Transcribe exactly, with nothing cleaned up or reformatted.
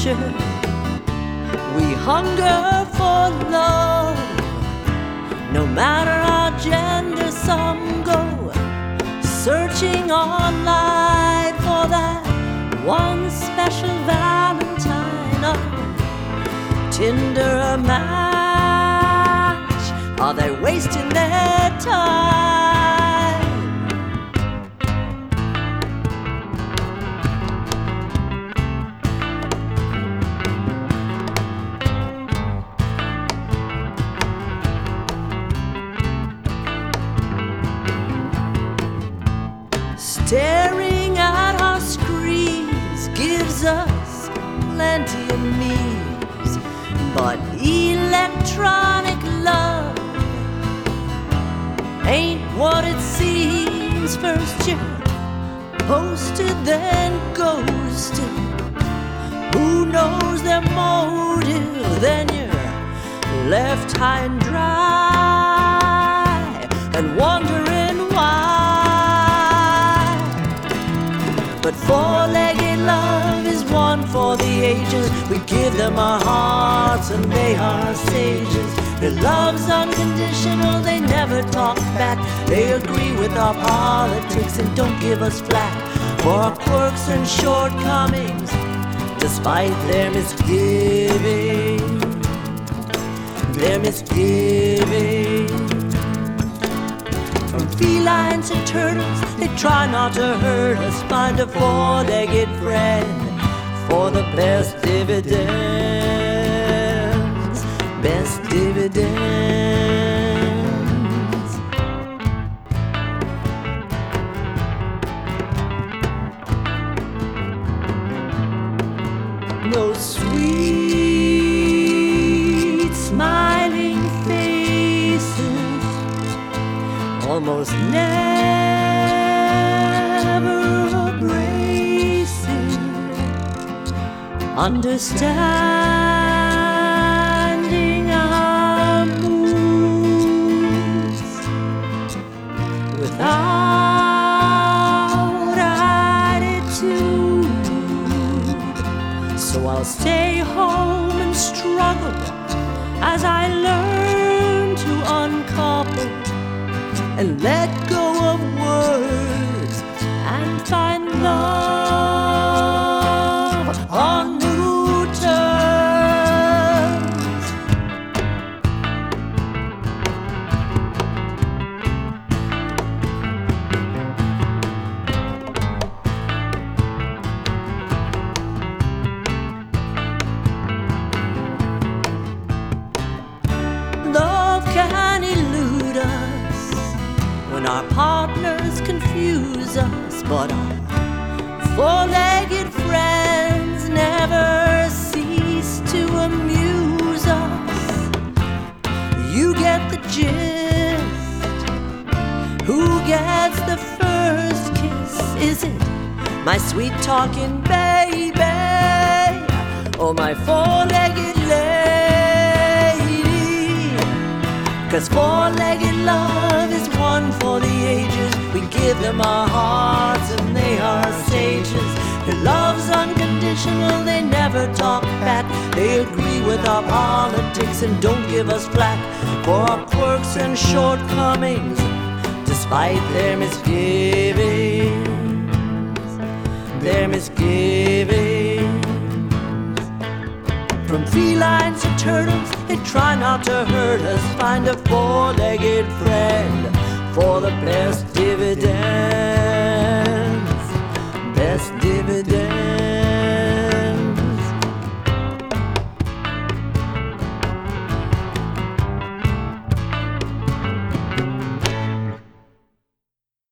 culture. We hunger for love. No matter our gender, some go searching online for that one special Valentine. Oh, Tinder a match? Are they wasting their time? Staring at our screens gives us plenty of memes, but electronic love ain't what it seems. First you're posted, then ghosted. Who knows their motive? Then you're left high and dry and wondering why. But four-legged love is one for the ages. We give them our hearts and they are sages. Their love's unconditional, they never talk back. They agree with our politics and don't give us flack for our quirks and shortcomings, despite their misgiving. Their misgiving. From felines and turtles, they try not to hurt us. Find a four-legged friend for the best dividends. Best dividends. No sweet smiling faces, almost never abrasive, understanding our moods without attitude. So I'll stay home and struggle as I learn to uncouple and let go of words and find love on new terms. Love can elude us when our partners confuse us, but our four-legged friends never cease to amuse us. You get the gist. Who gets the first kiss? Is it my sweet talking baby or my four-legged lady? 'Cause four-legged love is one for the ages. We give them our hearts and they are sages. Their love's unconditional, they never talk back. They agree with our politics and don't give us flack for our quirks and shortcomings, despite their misgivings. Their misgivings. From felines to turtles, they try not to hurt us. Find a four-legged friend for the best dividends. Best dividends.